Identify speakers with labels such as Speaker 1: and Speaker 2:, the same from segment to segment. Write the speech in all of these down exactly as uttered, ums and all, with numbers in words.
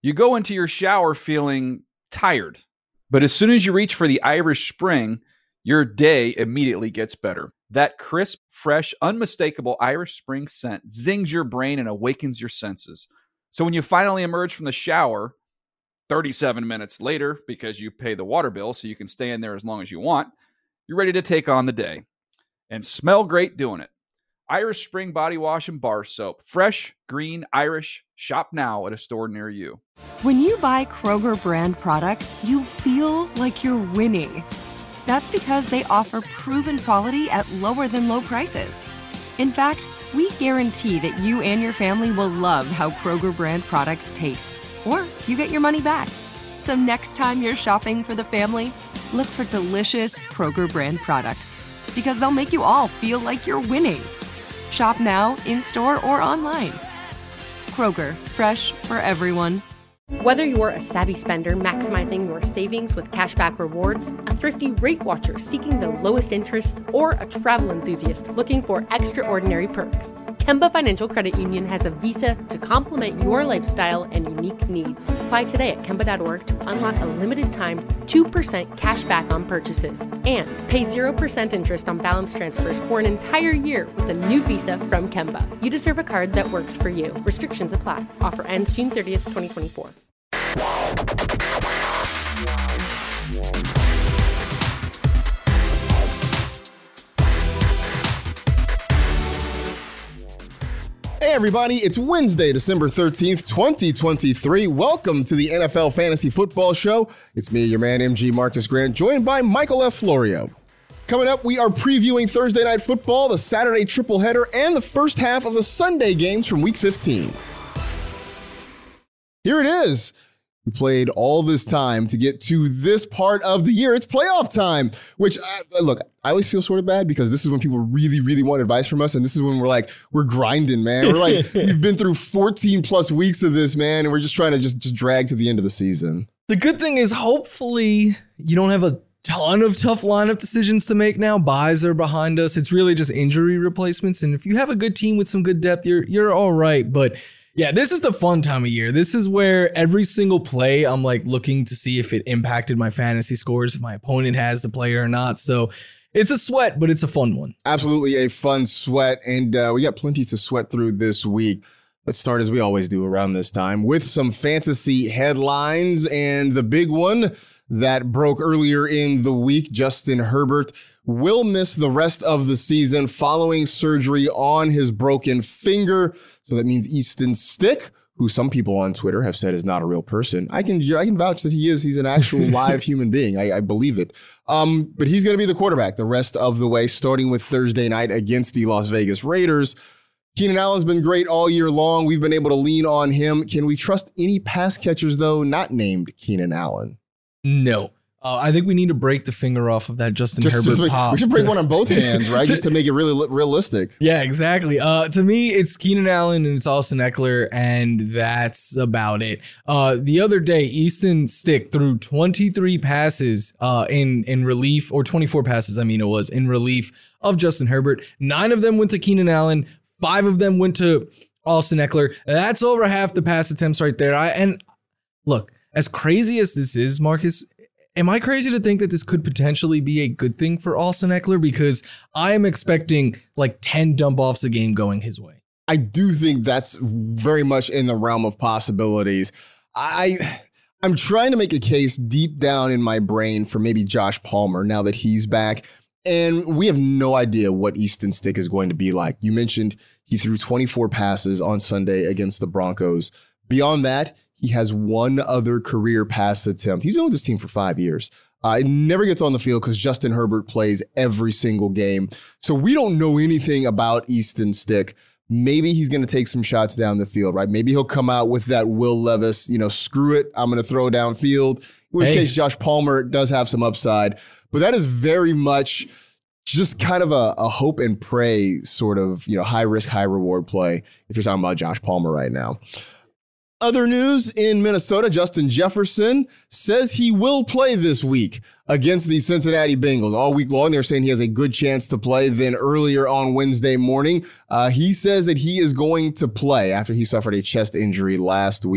Speaker 1: You go into your shower feeling tired, but as soon as you reach for the Irish Spring, your day immediately gets better. That crisp, fresh, unmistakable Irish Spring scent zings your brain and awakens your senses. So when you finally emerge from the shower, thirty-seven minutes later, because you pay the water bill so you can stay in there as long as you want, you're ready to take on the day and smell great doing it. Irish Spring Body Wash and Bar Soap. Fresh, green, Irish. Shop now at a store near you.
Speaker 2: When you buy Kroger brand products, you feel like you're winning. That's because they offer proven quality at lower than low prices. In fact, we guarantee that you and your family will love how Kroger brand products taste, or you get your money back. So next time you're shopping for the family, look for delicious Kroger brand products, because they'll make you all feel like you're winning. Shop now, in-store, or online. Kroger, fresh for everyone.
Speaker 3: Whether you're a savvy spender maximizing your savings with cashback rewards, a thrifty rate watcher seeking the lowest interest, or a travel enthusiast looking for extraordinary perks, Kemba Financial Credit Union has a visa to complement your lifestyle and unique needs. Apply today at Kemba dot org to unlock a limited time two percent cash back on purchases and pay zero percent interest on balance transfers for an entire year with a new visa from Kemba. You deserve a card that works for you. Restrictions apply. Offer ends June thirtieth, twenty twenty-four.
Speaker 4: Hey everybody, it's Wednesday, December thirteenth, twenty twenty-three. Welcome to the N F L Fantasy Football Show. It's me, your man, M G Marcus Grant, joined by Michael F. Florio. Coming up, we are previewing Thursday Night Football, the Saturday triple header, and the first half of the Sunday games from Week fifteen. Here it is. We played all this time to get to this part of the year. It's playoff time, which, uh, look, I always feel sort of bad because this is when people really, really want advice from us. And this is when we're like, we're grinding, man. We're like, we've been through fourteen plus weeks of this, man. And we're just trying to just, just drag to the end of the season.
Speaker 5: The good thing is hopefully you don't have a ton of tough lineup decisions to make now. Buys are behind us. It's really just injury replacements. And if you have a good team with some good depth, you're you're all right. But yeah, this is the fun time of year. This is where every single play I'm like looking to see if it impacted my fantasy scores, if my opponent has the player or not. So it's a sweat, but it's a fun one.
Speaker 4: Absolutely a fun sweat. And uh, we got plenty to sweat through this week. Let's start as we always do around this time with some fantasy headlines. And the big one that broke earlier in the week, Justin Herbert will miss the rest of the season following surgery on his broken finger. So that means Easton Stick, who some people on Twitter have said is not a real person. I can I can vouch that he is. He's an actual live human being. I, I believe it. Um, but he's going to be the quarterback the rest of the way, starting with Thursday night against the Las Vegas Raiders. Keenan Allen's been great all year long. We've been able to lean on him. Can we trust any pass catchers, though, not named Keenan Allen?
Speaker 5: No. Uh, I think we need to break the finger off of that Justin just, Herbert
Speaker 4: just,
Speaker 5: pop.
Speaker 4: We should break one on both hands, right? Just to make it really li- realistic.
Speaker 5: Yeah, exactly. Uh, to me, it's Keenan Allen and it's Austin Eckler, and that's about it. Uh, the other day, Easton Stick threw twenty-three passes uh, in, in relief, or twenty-four passes, I mean it was, in relief of Justin Herbert. Nine of them went to Keenan Allen. Five of them went to Austin Eckler. That's over half the pass attempts right there. I, and look, as crazy as this is, Marcus, am I crazy to think that this could potentially be a good thing for Austin Eckler? Because I am expecting like ten dump offs a game going his way.
Speaker 4: I do think that's very much in the realm of possibilities. I, I'm trying to make a case deep down in my brain for maybe Josh Palmer now that he's back. And we have no idea what Easton Stick is going to be like. You mentioned he threw twenty-four passes on Sunday against the Broncos. Beyond that, he has one other career pass attempt. He's been with this team for five years. Uh, it never gets on the field because Justin Herbert plays every single game. So we don't know anything about Easton Stick. Maybe he's going to take some shots down the field, right? Maybe he'll come out with that Will Levis, you know, screw it, I'm going to throw downfield. In which hey. case, Josh Palmer does have some upside. But that is very much just kind of a, a hope and pray sort of, you know, high risk, high reward play if you're talking about Josh Palmer right now. Other news in Minnesota, Justin Jefferson says he will play this week against the Cincinnati Bengals. All week long, they're saying he has a good chance to play. Then earlier on Wednesday morning, uh, he says that he is going to play after he suffered a chest injury last week.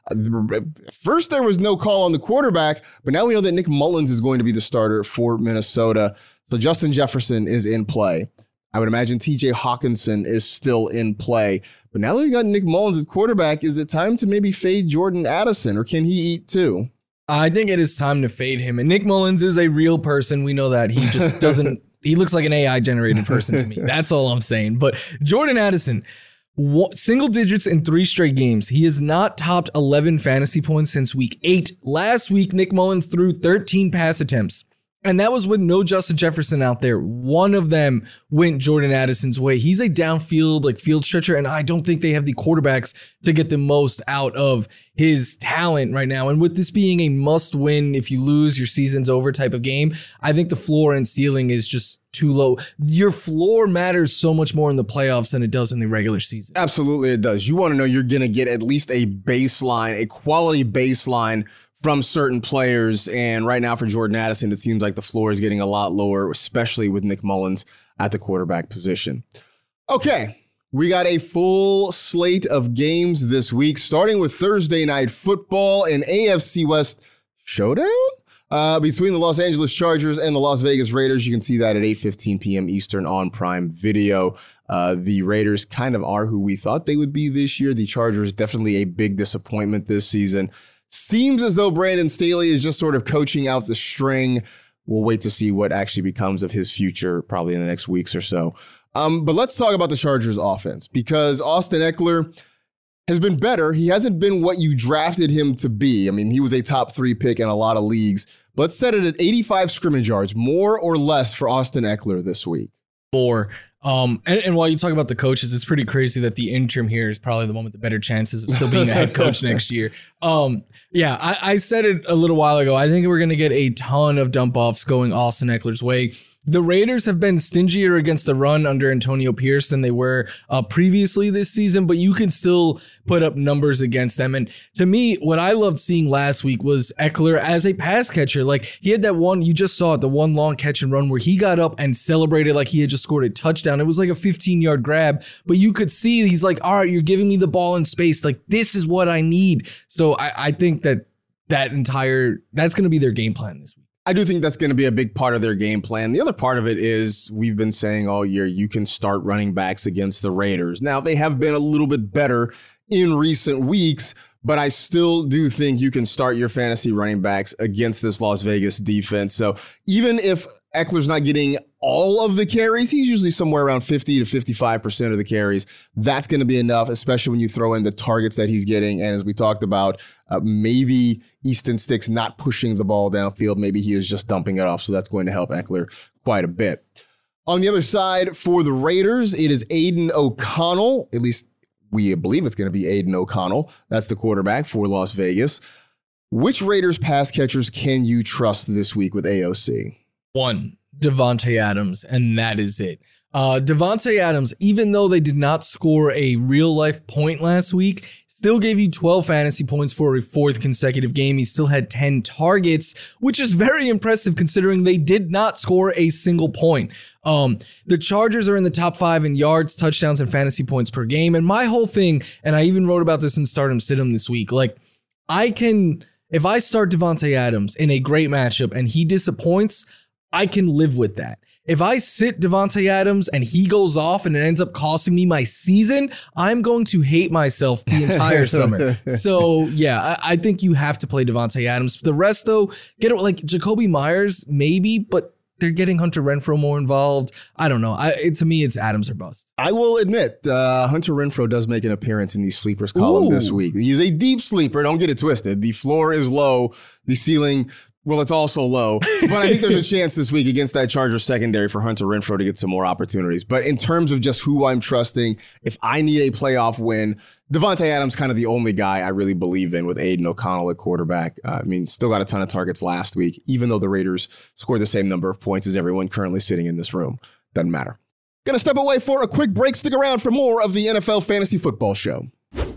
Speaker 4: Uh, first, there was no call on the quarterback, but now we know that Nick Mullins is going to be the starter for Minnesota. So Justin Jefferson is in play. I would imagine T J Hawkinson is still in play. But now that we got Nick Mullins at quarterback, is it time to maybe fade Jordan Addison, or can he eat too?
Speaker 5: I think it is time to fade him. And Nick Mullins is a real person. We know that. He just doesn't, he looks like an A I-generated person to me. That's all I'm saying. But Jordan Addison, single digits in three straight games. He has not topped eleven fantasy points since week eight. Last week, Nick Mullins threw thirteen pass attempts. And that was with no Justin Jefferson out there. One of them went Jordan Addison's way. He's a downfield, like field stretcher, and I don't think they have the quarterbacks to get the most out of his talent right now. And with this being a must win, if you lose, your season's over type of game, I think the floor and ceiling is just too low. Your floor matters so much more in the playoffs than it does in the regular season.
Speaker 4: Absolutely, it does. You want to know you're going to get at least a baseline, a quality baseline from certain players. And right now for Jordan Addison, it seems like the floor is getting a lot lower, especially with Nick Mullins at the quarterback position. Okay, we got a full slate of games this week, starting with Thursday Night Football, an A F C West showdown uh, between the Los Angeles Chargers and the Las Vegas Raiders. You can see that at eight fifteen p.m. Eastern on Prime Video. Uh, the Raiders kind of are who we thought they would be this year. The Chargers definitely a big disappointment this season. Seems as though Brandon Staley is just sort of coaching out the string. We'll wait to see what actually becomes of his future probably in the next weeks or so. Um, but let's talk about the Chargers offense, because Austin Ekeler has been better. He hasn't been what you drafted him to be. I mean, he was a top three pick in a lot of leagues. But let's set it at eighty-five scrimmage yards, more or less for Austin Ekeler this week.
Speaker 5: More. Um, and, and while you talk about the coaches, it's pretty crazy that the interim here is probably the one with the better chances of still being a head coach next year. Um, yeah, I, I said it a little while ago. I think we're going to get a ton of dump offs going Austin Ekeler's way. The Raiders have been stingier against the run under Antonio Pierce than they were uh, previously this season, but you can still put up numbers against them. And to me, what I loved seeing last week was Ekeler as a pass catcher. Like, he had that one, you just saw it, the one long catch and run where he got up and celebrated like he had just scored a touchdown. It was like a fifteen-yard grab, but you could see he's like, all right, you're giving me the ball in space. Like, this is what I need. So I, I think that that entire, that's going to be their game plan this week.
Speaker 4: I do think that's going to be a big part of their game plan. The other part of it is we've been saying all year, you can start running backs against the Raiders. Now, they have been a little bit better in recent weeks, but I still do think you can start your fantasy running backs against this Las Vegas defense. So even if Ekeler's not getting all of the carries, he's usually somewhere around fifty to fifty-five percent of the carries. That's going to be enough, especially when you throw in the targets that he's getting. And as we talked about, uh, maybe Easton Stick's not pushing the ball downfield. Maybe he is just dumping it off. So that's going to help Ekeler quite a bit. On the other side for the Raiders, it is Aiden O'Connell. At least we believe it's going to be Aiden O'Connell. That's the quarterback for Las Vegas. Which Raiders pass catchers can you trust this week with A O C?
Speaker 5: One, Davante Adams, and that is it. Uh, Davante Adams, even though they did not score a real-life point last week, still gave you twelve fantasy points for a fourth consecutive game. He still had ten targets, which is very impressive considering they did not score a single point. Um, the Chargers are in the top five in yards, touchdowns, and fantasy points per game. And my whole thing, and I even wrote about this in Stardom Stidham this week, like, I can, if I start Davante Adams in a great matchup and he disappoints, I can live with that. If I sit Davante Adams and he goes off and it ends up costing me my season, I'm going to hate myself the entire summer. So, yeah, I, I think you have to play Davante Adams. The rest, though, get it like Jacoby Myers, maybe, but they're getting Hunter Renfrow more involved. I don't know. I, it, to me, it's Adams or bust.
Speaker 4: I will admit, uh, Hunter Renfrow does make an appearance in the sleepers column Ooh. this week. He's a deep sleeper. Don't get it twisted. The floor is low. The ceiling, well, it's also low. But I think there's a chance this week against that Chargers secondary for Hunter Renfrow to get some more opportunities. But in terms of just who I'm trusting, if I need a playoff win, Davante Adams kind of the only guy I really believe in with Aiden O'Connell at quarterback. Uh, I mean, still got a ton of targets last week, even though the Raiders scored the same number of points as everyone currently sitting in this room. Doesn't matter. Gonna step away for a quick break. Stick around for more of the N F L Fantasy Football Show.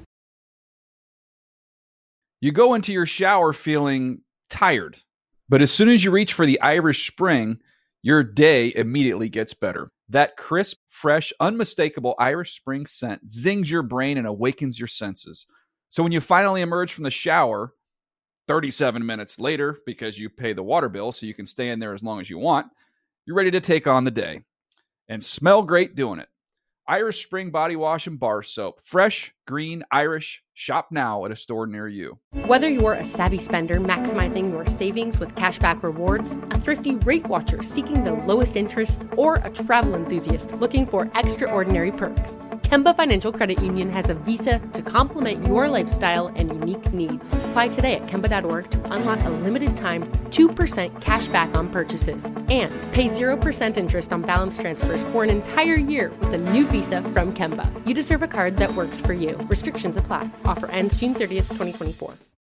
Speaker 1: You go into your shower feeling tired, but as soon as you reach for the Irish Spring, your day immediately gets better. That crisp, fresh, unmistakable Irish Spring scent zings your brain and awakens your senses. So when you finally emerge from the shower thirty-seven minutes later, because you pay the water bill so you can stay in there as long as you want, you're ready to take on the day and smell great doing it. Irish Spring Body Wash and Bar Soap. Fresh, green, Irish. Shop now at a store near you.
Speaker 3: Whether you're a savvy spender maximizing your savings with cashback rewards, a thrifty rate watcher seeking the lowest interest, or a travel enthusiast looking for extraordinary perks, Kemba Financial Credit Union has a visa to complement your lifestyle and unique needs. Apply today at Kemba dot org to unlock a limited time two percent cash back on purchases and pay zero percent interest on balance transfers for an entire year with a new visa from Kemba. You deserve a card that works for you. Restrictions apply. Offer ends June thirtieth, twenty twenty-four.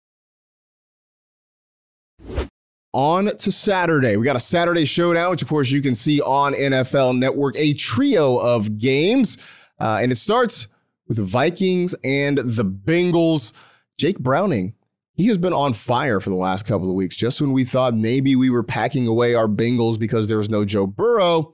Speaker 4: On to Saturday. We got a Saturday showdown, which of course you can see on N F L Network, a trio of games. Uh, and it starts with the Vikings and the Bengals. Jake Browning, he has been on fire for the last couple of weeks. Just when we thought maybe we were packing away our Bengals because there was no Joe Burrow,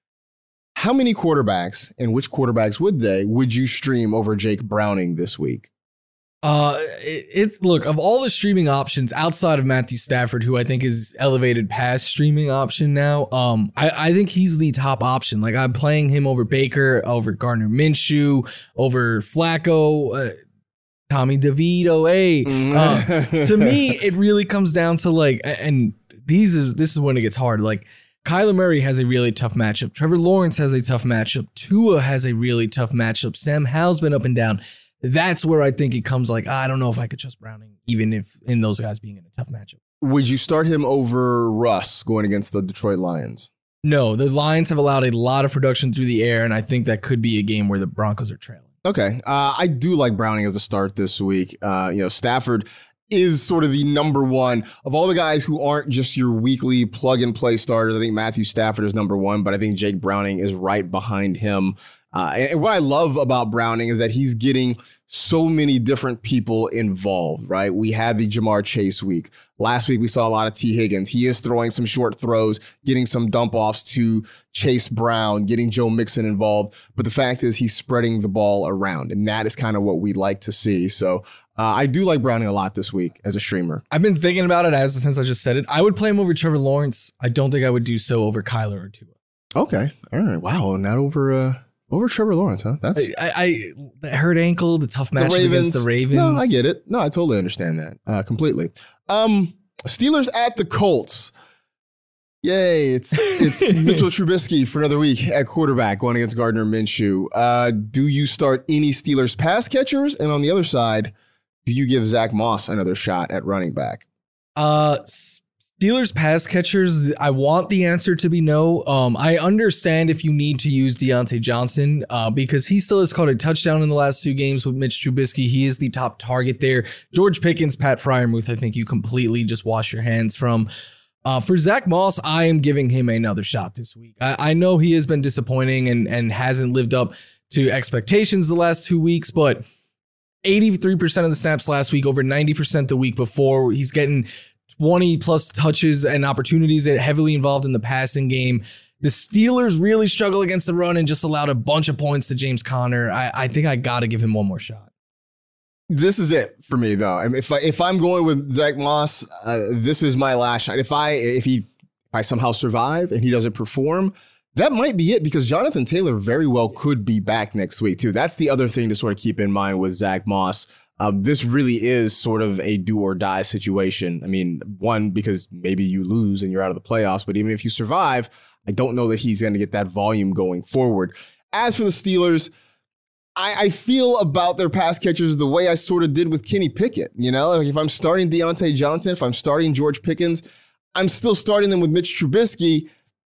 Speaker 4: how many quarterbacks, and which quarterbacks would they, would you stream over Jake Browning this week?
Speaker 5: Uh, it, it's look, of all the streaming options outside of Matthew Stafford, who I think is elevated past streaming option now, um, I, I think he's the top option. Like, I'm playing him over Baker, over Gardner Minshew, over Flacco, uh, Tommy DeVito. Hey, uh, to me, it really comes down to like, and these is this is when it gets hard. Like, Kyler Murray has a really tough matchup. Trevor Lawrence has a tough matchup. Tua has a really tough matchup. Sam Howell's been up and down. That's where I think it comes like, I don't know if I could trust Browning, even if in those guys being in a tough matchup.
Speaker 4: Would you start him over Russ going against the Detroit Lions?
Speaker 5: No, the Lions have allowed a lot of production through the air, and I think that could be a game where the Broncos are trailing.
Speaker 4: Okay. Uh, I do like Browning as a start this week. Uh, you know, Stafford is sort of the number one of all the guys who aren't just your weekly plug and play starters. I think Matthew Stafford is number one, but I think Jake Browning is right behind him. Uh, and, and what I love about Browning is that he's getting so many different people involved, right? We had the Jamar Chase week. Last week, we saw a lot of T. Higgins. He is throwing some short throws, getting some dump offs to Chase Brown, getting Joe Mixon involved. But the fact is he's spreading the ball around, and that is kind of what we'd like to see. So uh, I do like Browning a lot this week as a streamer.
Speaker 5: I've been thinking about it as since I just said it. I would play him over Trevor Lawrence. I don't think I would do so over Kyler or Tua.
Speaker 4: Okay. All right. Wow. Not over... Uh Over Trevor Lawrence, huh? That's
Speaker 5: I, I the hurt ankle, the tough match the against the Ravens.
Speaker 4: No, I get it. No, I totally understand that uh, completely. Um, Steelers at the Colts. Yay! It's it's Mitchell Trubisky for another week at quarterback going against Gardner Minshew. Uh, do you start any Steelers pass catchers? And on the other side, do you give Zach Moss another shot at running back?
Speaker 5: Uh. Steelers pass catchers, I want the answer to be no. Um, I understand if you need to use Deontay Johnson uh, because he still has caught a touchdown in the last two games with Mitch Trubisky. He is the top target there. George Pickens, Pat Freiermuth, I think you completely just wash your hands from. Uh, for Zach Moss, I am giving him another shot this week. I, I know he has been disappointing and, and hasn't lived up to expectations the last two weeks, but eighty-three percent of the snaps last week, over ninety percent the week before. He's getting twenty plus touches and opportunities that heavily involved in the passing game. The Steelers really struggle against the run and just allowed a bunch of points to James Conner. I, I think I got to give him one more shot.
Speaker 4: This is it for me, though. I mean, if I, if I'm going with Zach Moss, uh, this is my last shot. If I if he if I somehow survive and he doesn't perform, that might be it because Jonathan Taylor very well could be back next week too. That's the other thing to sort of keep in mind with Zach Moss. Uh, this really is sort of a do or die situation. I mean, one, because maybe you lose and you're out of the playoffs, but even if you survive, I don't know that he's going to get that volume going forward. As for the Steelers, I, I feel about their pass catchers the way I sort of did with Kenny Pickett. You know, like if I'm starting Deontay Johnson, if I'm starting George Pickens, I'm still starting them with Mitch Trubisky.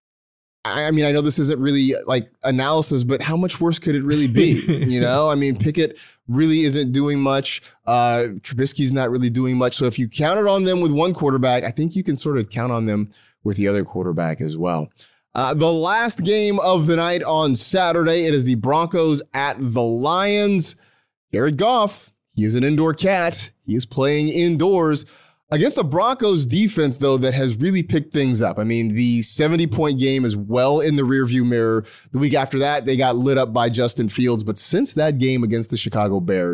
Speaker 4: I mean, I know this isn't really like analysis, but how much worse could it really be? You know, I mean, Pickett really isn't doing much. Uh, Trubisky's not really doing much. So if you counted on them with one quarterback, I think you can sort of count on them with the other quarterback as well. Uh, the last game of the night on Saturday, it is the Broncos at the Lions. Jared Goff, he is an indoor cat. He is playing indoors. Against the Broncos defense, though, that has really picked things up. I mean, the seventy-point game is well in the rearview mirror. The week after that, they got lit up by Justin Fields. But since that game against the Chicago Bears,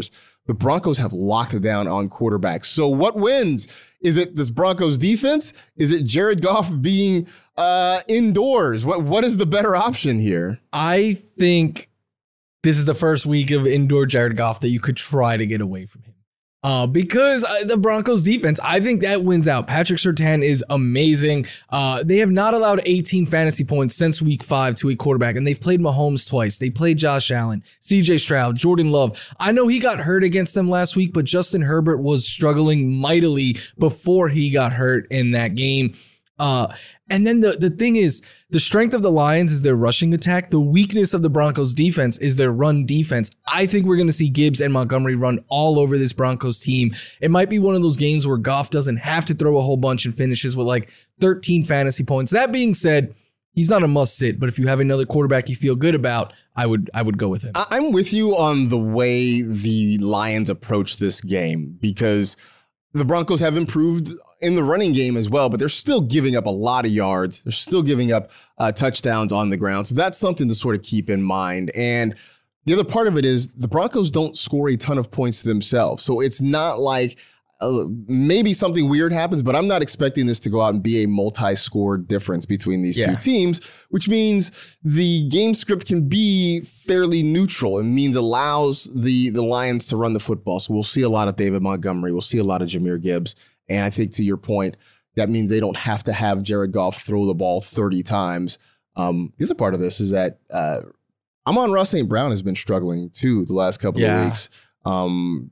Speaker 4: the Broncos have locked it down on quarterbacks. So what wins? Is it this Broncos defense? Is it Jared Goff being uh, indoors? What What is the better option here?
Speaker 5: I think this is the first week of indoor Jared Goff that you could try to get away from him. Uh, because uh, the Broncos defense, I think that wins out. Patrick Surtain is amazing. Uh, they have not allowed eighteen fantasy points since week five to a quarterback, and they've played Mahomes twice. They played Josh Allen, C J Stroud, Jordan Love. I know he got hurt against them last week, but Justin Herbert was struggling mightily before he got hurt in that game. Uh, and then the, the thing is, the strength of the Lions is their rushing attack. The weakness of the Broncos defense is their run defense. I think we're going to see Gibbs and Montgomery run all over this Broncos team. It might be one of those games where Goff doesn't have to throw a whole bunch and finishes with like thirteen fantasy points. That being said, he's not a must sit, but if you have another quarterback you feel good about, I would I would go with him.
Speaker 4: I'm with you on the way the Lions approach this game, because the Broncos have improved in the running game as well, but they're still giving up a lot of yards. They're still giving up uh, touchdowns on the ground. So that's something to sort of keep in mind. And the other part of it is the Broncos don't score a ton of points themselves. So it's not like uh, maybe something weird happens, but I'm not expecting this to go out and be a multi-score difference between these
Speaker 5: yeah.
Speaker 4: two teams, which means the game script can be fairly neutral. It means allows the, the Lions to run the football. So we'll see a lot of David Montgomery. We'll see a lot of Jahmyr Gibbs. And I think, to your point, that means they don't have to have Jared Goff throw the ball thirty times. Um, the other part of this is that uh, Amon-Ra Saint Brown has been struggling, too, the last couple
Speaker 5: yeah.
Speaker 4: of weeks. Um,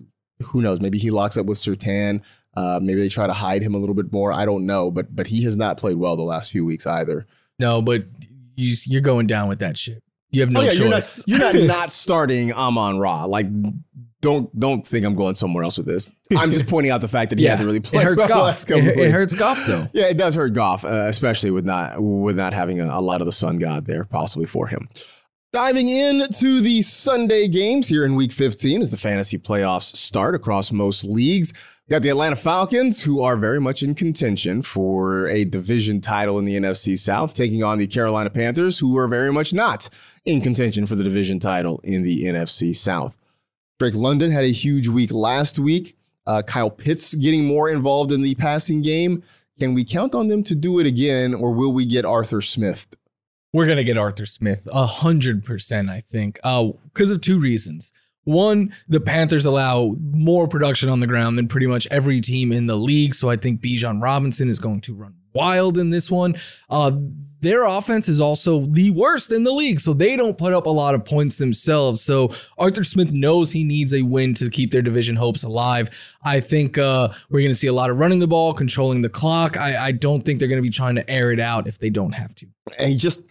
Speaker 4: who knows? Maybe he locks up with Surtain. Uh, maybe they try to hide him a little bit more. I don't know. But but he has not played well the last few weeks either.
Speaker 5: No, but you, you're going down with that shit. You have no
Speaker 4: oh, yeah,
Speaker 5: choice.
Speaker 4: You're not, you're not, not starting Amon-Ra. Like, Don't don't think I'm going somewhere else with this. I'm just pointing out the fact that he
Speaker 5: yeah,
Speaker 4: hasn't really played.
Speaker 5: It hurts
Speaker 4: well
Speaker 5: Goff. It, it hurts Goff though.
Speaker 4: Yeah, it does hurt Goff, uh, especially with not with not having a, a lot of the sun god there possibly for him. Diving into the Sunday games here in Week fifteen as the fantasy playoffs start across most leagues. We got the Atlanta Falcons, who are very much in contention for a division title in the N F C South, taking on the Carolina Panthers, who are very much not in contention for the division title in the N F C South. Drake London had a huge week last week. Uh, Kyle Pitts getting more involved in the passing game. Can we count on them to do it again, or will we get Arthur Smith?
Speaker 5: We're going to get Arthur Smith a hundred percent, I think, uh, because of two reasons. One, the Panthers allow more production on the ground than pretty much every team in the league. So I think Bijan Robinson is going to run wild in this one. Uh, their offense is also the worst in the league, so they don't put up a lot of points themselves. So Arthur Smith knows he needs a win to keep their division hopes alive. I think uh, we're going to see a lot of running the ball, controlling the clock. I, I don't think they're going to be trying to air it out if they don't have to.
Speaker 4: And he just,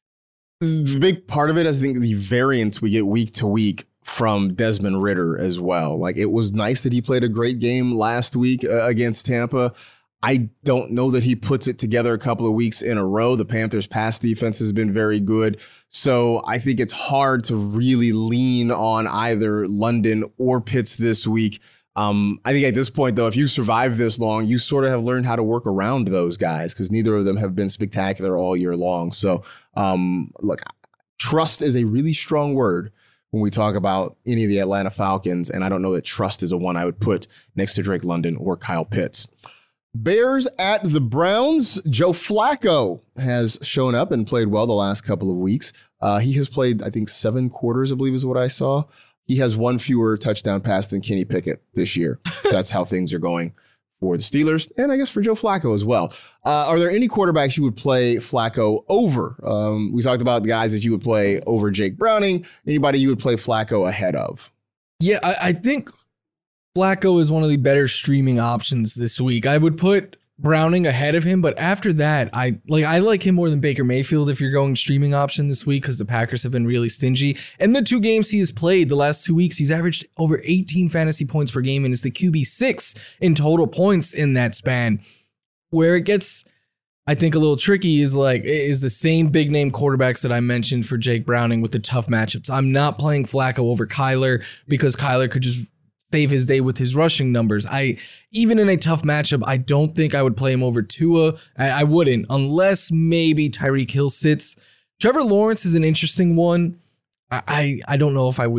Speaker 4: the big part of it is I think the variance we get week to week from Desmond Ridder as well. Like, it was nice that he played a great game last week uh, against Tampa. I don't know that he puts it together a couple of weeks in a row. The Panthers' pass defense has been very good. So I think it's hard to really lean on either London or Pitts this week. Um, I think at this point, though, if you survive this long, you sort of have learned how to work around those guys because neither of them have been spectacular all year long. So um, look, trust is a really strong word when we talk about any of the Atlanta Falcons. And I don't know that trust is a one I would put next to Drake London or Kyle Pitts. Bears at the Browns. Joe Flacco has shown up and played well the last couple of weeks. Uh, he has played, I think, seven quarters, I believe is what I saw. He has one fewer touchdown pass than Kenny Pickett this year. That's how things are going for the Steelers, and I guess for Joe Flacco as well. Uh, are there any quarterbacks you would play Flacco over? Um, we talked about the guys that you would play over Jake Browning. Anybody you would play Flacco ahead of?
Speaker 5: Yeah, I, I think Flacco is one of the better streaming options this week. I would put Browning ahead of him, but after that, I like I like him more than Baker Mayfield if you're going streaming option this week because the Packers have been really stingy. And the two games he has played the last two weeks, he's averaged over eighteen fantasy points per game and is the Q B six in total points in that span. Where it gets, I think, a little tricky is like is the same big name quarterbacks that I mentioned for Jake Browning with the tough matchups. I'm not playing Flacco over Kyler because Kyler could just save his day with his rushing numbers. I even in a tough matchup, I don't think I would play him over Tua. I, I wouldn't, unless maybe Tyreek Hill sits. Trevor Lawrence is an interesting one. I, I I don't know if I would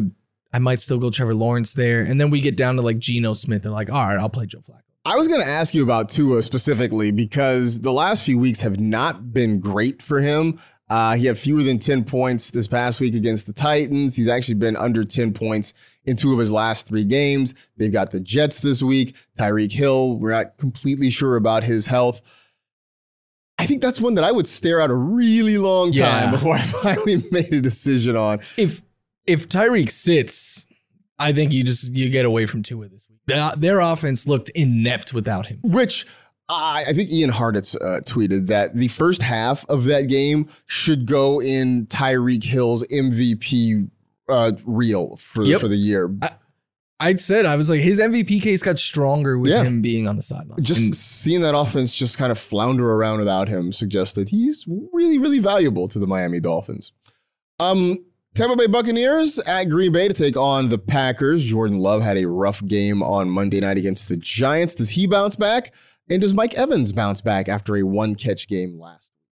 Speaker 5: I might still go Trevor Lawrence there. And then we get down to like Geno Smith. They're like, all right, I'll play Joe Flacco.
Speaker 4: I was going to ask you about Tua specifically because the last few weeks have not been great for him. Uh, he had fewer than ten points this past week against the Titans. He's actually been under ten points in two of his last three games. They've got the Jets this week. Tyreek Hill, we're not completely sure about his health. I think that's one that I would stare out a really long time yeah. before I finally made a decision on.
Speaker 5: If if Tyreek sits, I think you just you get away from Tua this week. Their, their offense looked inept without him.
Speaker 4: Which I, I think Ian Hartitz uh, tweeted that the first half of that game should go in Tyreek Hill's M V P uh, reel for, yep. for the year.
Speaker 5: I, I said, I was like, his M V P case got stronger with yeah. him being on the sideline.
Speaker 4: Just
Speaker 5: and,
Speaker 4: seeing that offense just kind of flounder around without him suggests that he's really, really valuable to the Miami Dolphins. Um, Tampa Bay Buccaneers at Green Bay to take on the Packers. Jordan Love had a rough game on Monday night against the Giants. Does he bounce back? And does Mike Evans bounce back after a one-catch game last week?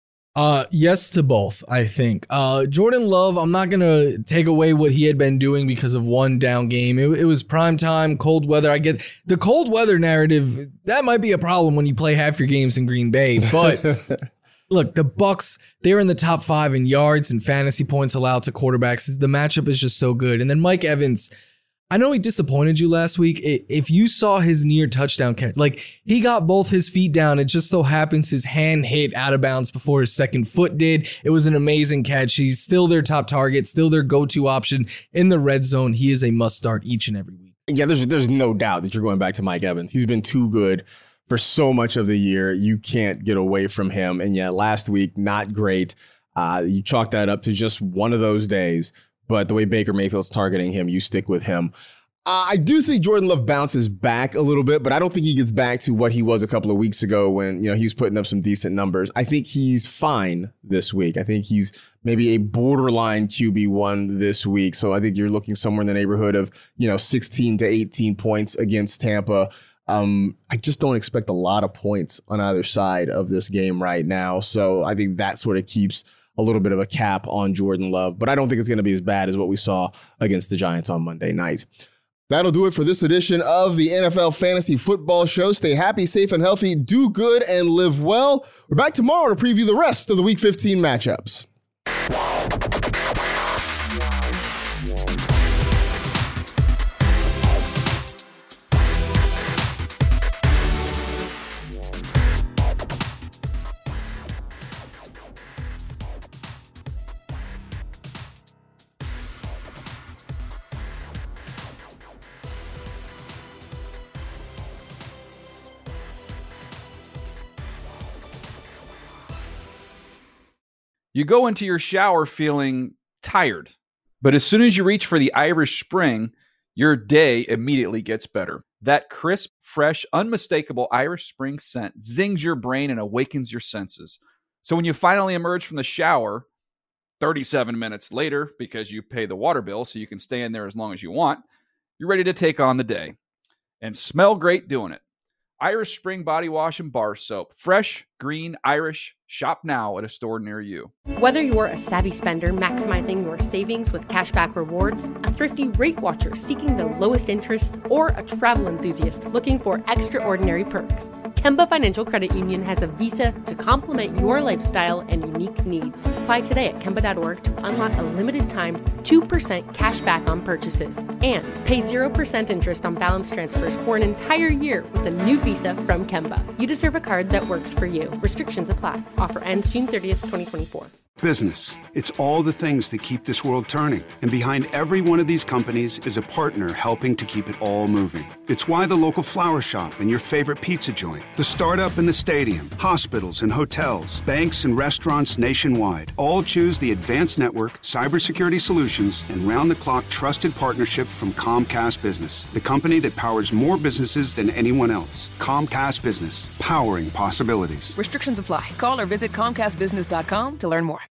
Speaker 5: Uh, yes to both, I think. Uh, Jordan Love, I'm not going to take away what he had been doing because of one down game. It, it was prime time, cold weather. I get the cold weather narrative. That might be a problem when you play half your games in Green Bay. But look, the Bucs, they're in the top five in yards and fantasy points allowed to quarterbacks. The matchup is just so good. And then Mike Evans, I know he disappointed you last week. If you saw his near touchdown catch, like he got both his feet down. It just so happens his hand hit out of bounds before his second foot did. It was an amazing catch. He's still their top target, still their go-to option in the red zone. He is a must start each and every week.
Speaker 4: Yeah, there's there's no doubt that you're going back to Mike Evans. He's been too good for so much of the year. You can't get away from him. And yet last week, not great. Uh, you chalk that up to just one of those days. But the way Baker Mayfield's targeting him, you stick with him. Uh, I do think Jordan Love bounces back a little bit, but I don't think he gets back to what he was a couple of weeks ago when, you know, he was putting up some decent numbers. I think he's fine this week. I think he's maybe a borderline Q B one this week. So I think you're looking somewhere in the neighborhood of, you know, sixteen to eighteen points against Tampa. Um, I just don't expect a lot of points on either side of this game right now. So I think that sort of keeps a little bit of a cap on Jordan Love, but I don't think it's going to be as bad as what we saw against the Giants on Monday night. That'll do it for this edition of the N F L Fantasy Football Show. Stay happy, safe, and healthy. Do good and live well. We're back tomorrow to preview the rest of the Week fifteen matchups.
Speaker 1: You go into your shower feeling tired, but as soon as you reach for the Irish Spring, your day immediately gets better. That crisp, fresh, unmistakable Irish Spring scent zings your brain and awakens your senses. So when you finally emerge from the shower, thirty-seven minutes later, because you pay the water bill so you can stay in there as long as you want, you're ready to take on the day and smell great doing it. Irish Spring Body Wash and Bar Soap. Fresh, green, Irish. Shop now at a store near you.
Speaker 3: Whether you're a savvy spender maximizing your savings with cashback rewards, a thrifty rate watcher seeking the lowest interest, or a travel enthusiast looking for extraordinary perks, Kemba Financial Credit Union has a visa to complement your lifestyle and unique needs. Apply today at Kemba dot org to unlock a limited time two percent cash back on purchases and pay zero percent interest on balance transfers for an entire year with a new visa from Kemba. You deserve a card that works for you. Restrictions apply. Offer ends June thirtieth, twenty twenty-four.
Speaker 6: Business. It's all the things that keep this world turning. And behind every one of these companies is a partner helping to keep it all moving. It's why the local flower shop and your favorite pizza joint, the startup and the stadium, hospitals and hotels, banks and restaurants nationwide all choose the advanced network, cybersecurity solutions, and round-the-clock trusted partnership from Comcast Business, the company that powers more businesses than anyone else. Comcast Business, powering possibilities.
Speaker 7: Restrictions apply. Call or visit Comcast Business dot com to learn more.